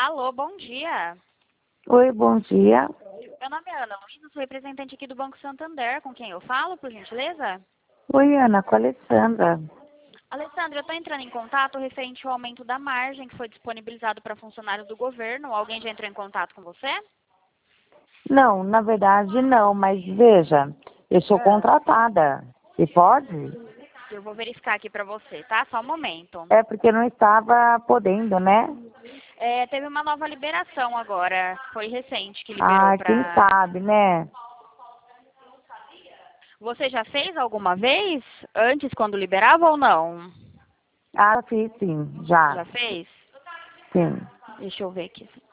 Alô, bom dia. Oi, bom dia. Meu nome é Ana Luísa, sou representante aqui do Banco Santander. Com quem eu falo, por gentileza? Oi, Ana, com a Alessandra. Alessandra, eu estou entrando em contato referente ao aumento da margem que foi disponibilizado para funcionários do governo. Alguém já entrou em contato com você? Não, na verdade não, mas veja, eu sou contratada. E pode? Eu vou verificar aqui para você, tá? Só um momento. É porque não estava podendo, né? Teve uma nova liberação agora. Foi recente que liberou Ah, quem para... sabe, né? Você já fez alguma vez? Antes, quando liberava ou não? Ah, fiz sim, já. Já fez? Sim. Deixa eu ver aqui.